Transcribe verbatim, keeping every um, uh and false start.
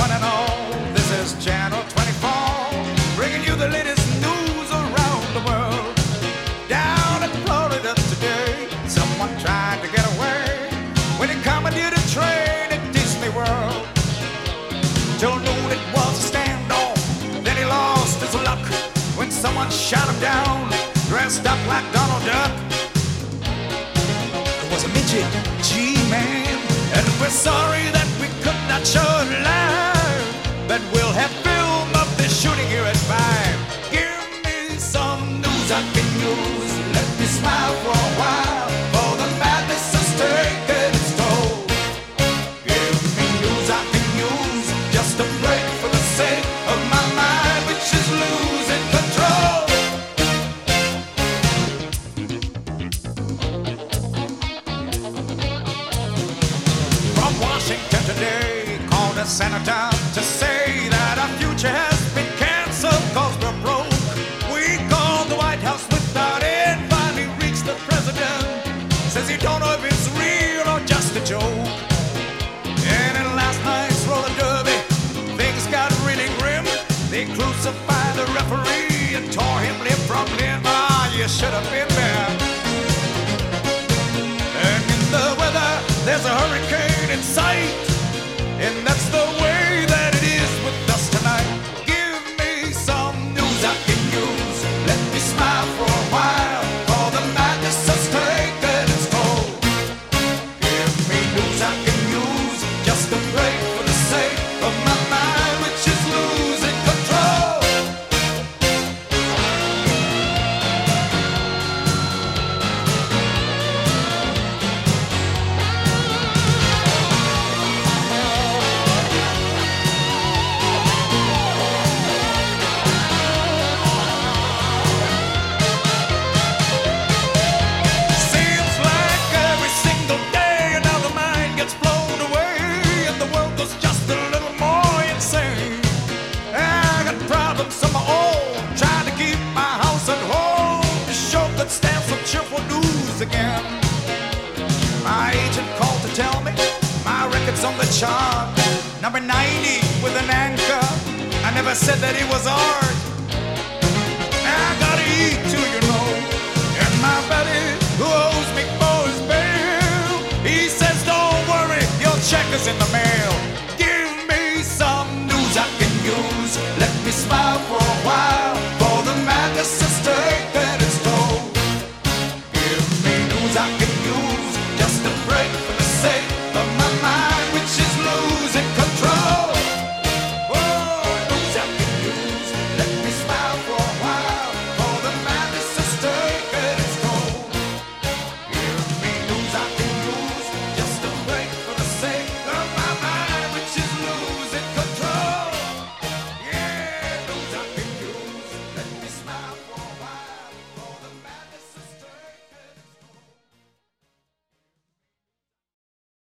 one and all. This is Channel twenty-four, bringing you the latest news around the world. Down in Florida today, someone tried to get away when he commandeered a train at Disney World. Till noon it was a standoff, then he lost his luck when someone shot him down, dressed up like Donald Duck. It was a midget G-Man, and we're sorry that we could not show it live, but we'll have film of this shooting here at five. Give me some news I can use, let me smile for a while, for the madness is taking its toll. Give me news I can use, just a break for the sake of my mind, which is losing control. From Washington today, called a senator to say that our future has been canceled cause we're broke. We called the White House without it, finally reached the president. Says he don't know if it's real or just a joke. And in last night's roller derby, things got really grim. They crucified the referee and tore him limb from limb. Ah, you should have been there. And in the weather, there's a hurricane in sight, and that's the way that it is with us tonight. Give me some news I can use, let me smile for a while, for the madness has taken its toll. Give me news I can use, just a break for the sake of my mind, which is losing control. Seems like every single day another mind gets blown away, and the world goes just a little more insane. I got problems of my own, trying to keep my house at home. The show could stand some cheerful news again. My agent called to tell me my record's on the chart, number ninety with an anchor. I never said that it was art. I gotta eat too, you know. And my buddy who owes me for his bail, he says don't worry, your check is in the mail. Give me some news I can use,